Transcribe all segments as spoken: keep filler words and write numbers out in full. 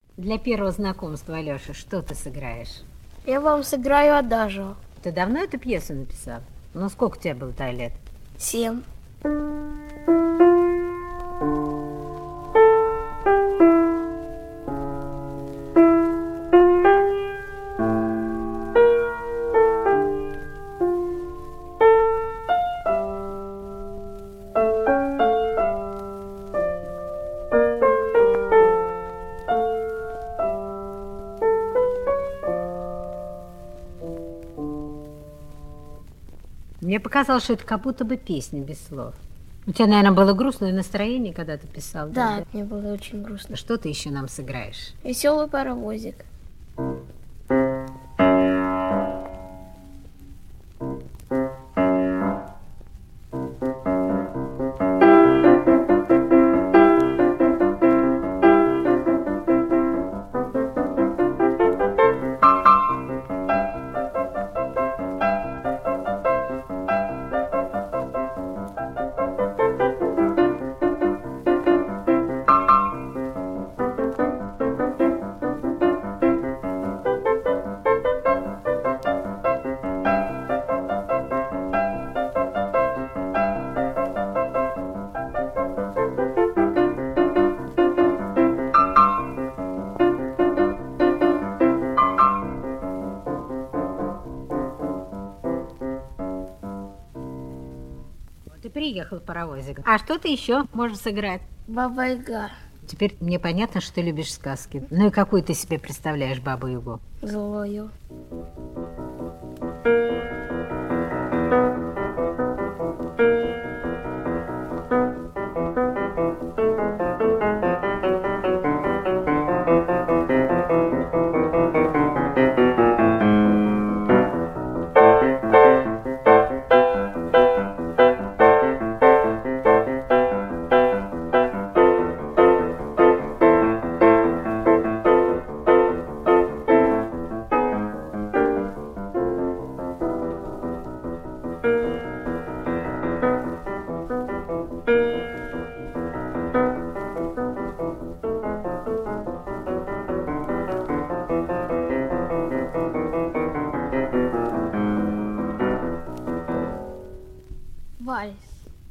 Для первого знакомства, Алёша, что ты сыграешь? Я вам сыграю адажио. Ты давно эту пьесу написал? Ну, сколько тебе было-то лет? Семь. Мне показалось, что это как будто бы песня без слов. У тебя, наверное, было грустное настроение, когда ты писал? Да, да? мне было очень грустно. Что ты еще нам сыграешь? Веселый паровозик. Ты приехал, паровозик. А что ты еще можешь сыграть? Баба-Яга. Теперь мне понятно, что ты любишь сказки. Ну и какую ты себе представляешь Бабу-Ягу? Злою. Вальс.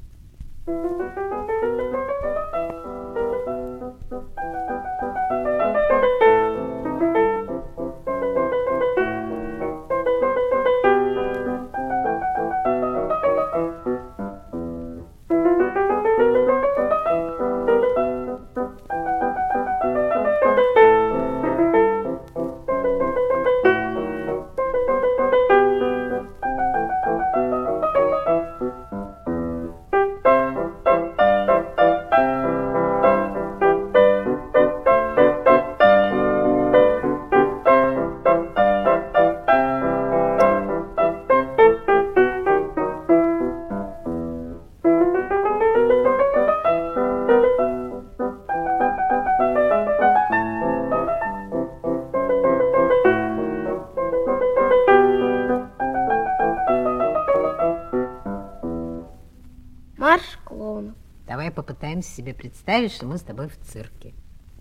Марш клоунов. Давай попытаемся себе представить, что мы с тобой в цирке.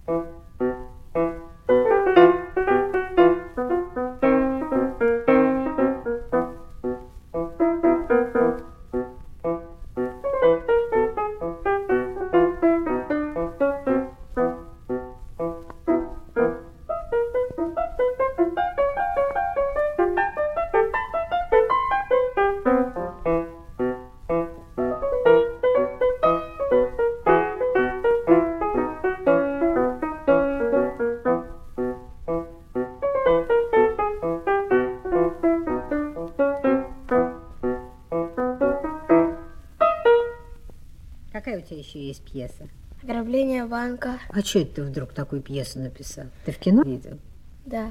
Какая у тебя еще есть пьеса? Ограбление банка. А что это ты вдруг такую пьесу написал? Ты в кино видел? Да.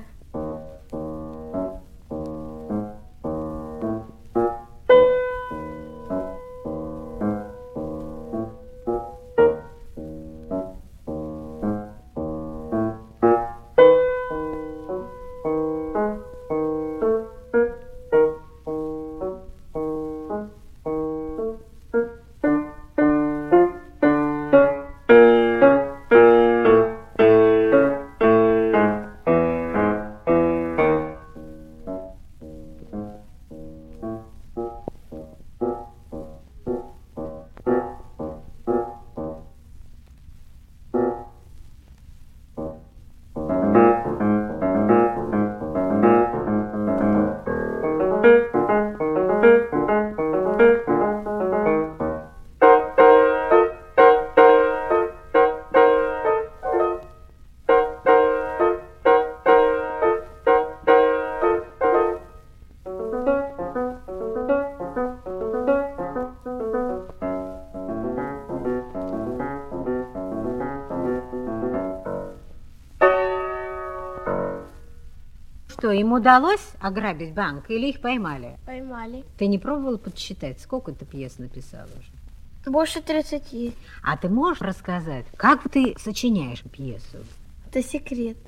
что, им удалось ограбить банк или их поймали? Поймали. Ты не пробовала подсчитать, сколько ты пьес написала уже? Больше тридцати. А ты можешь рассказать, как ты сочиняешь пьесу? Это секрет.